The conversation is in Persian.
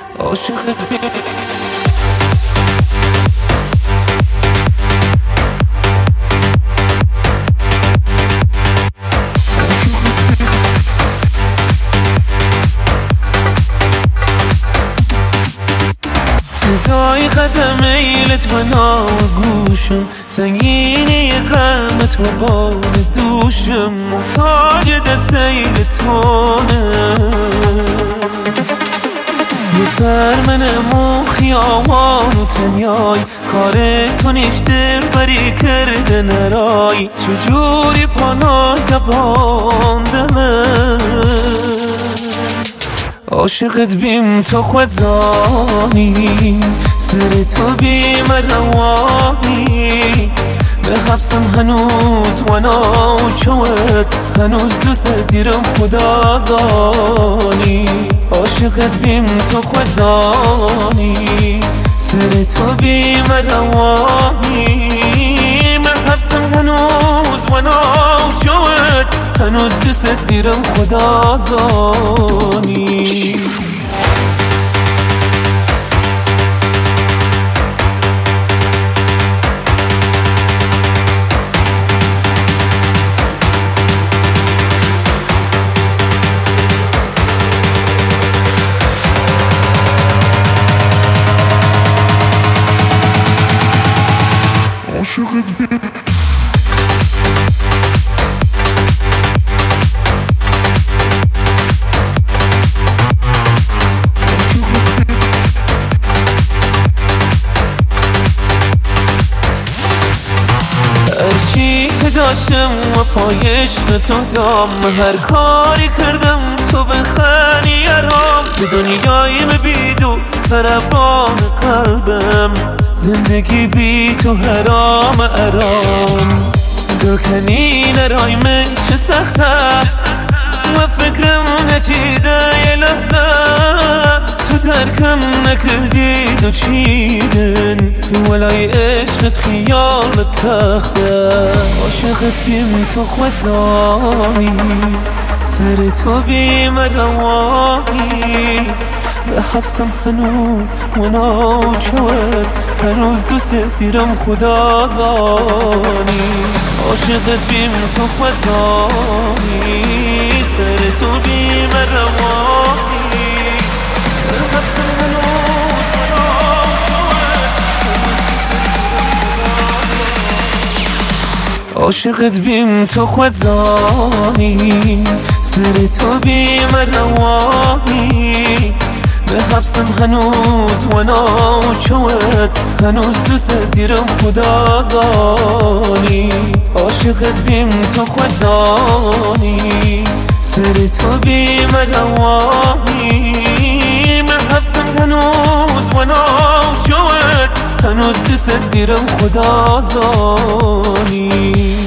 عاشقت بیم صدای قدم ایلت و نام گوشم، سنگینی غمت و بال دوشم، محتاج دست ایلتونه. یه سر منم و خیابان و تنیای، کار تو نیش دل بری کرده نرای، چجوری پانای دباندمه. عاشقت بیم تو خود زانی، سر تو بیم روانی، به حبسم هنوز و ناچوت، هنوز دوست دیرم خدا زانی. عاشقت بیم تو خود زانی، سر تو بیم روانی، به حبسم هنوز و ناچوت، هنوز دوست دیرم خدا زانی. هرچی که داشتم و پایش به تو دام، هر کاری کردم تو بخنی ارام، تو دنیایم بیدو سربان قلبم، زندگی بی تو حرام ارام. دلکنی نرایم چه سخت است و فکرم نچیده یه لحظه، تو ترکم نکردید و چیدن ولای عشقت خیال تخته. عاشقت بیم تو خود زانی، سر تو بیم روانی، به حبسم هنوز و ناچوت، هنوز دوست دیرم خدا زانی. عاشقت بیم تو خود زانی، سر تو بیم روانی، به حبسم هنوز و ناچوت، عاشقت بیم تو خود زانی، سر تو بیم روانی، به حبسم هنوز و ناچوت، هنوز دوست دیرم خدا زانی. عاشقت بیم تو خود زانی، سر تو بیم روانی، به حبسم هنوز و ناچوت، هنوز دوست دیرم خدا زانی.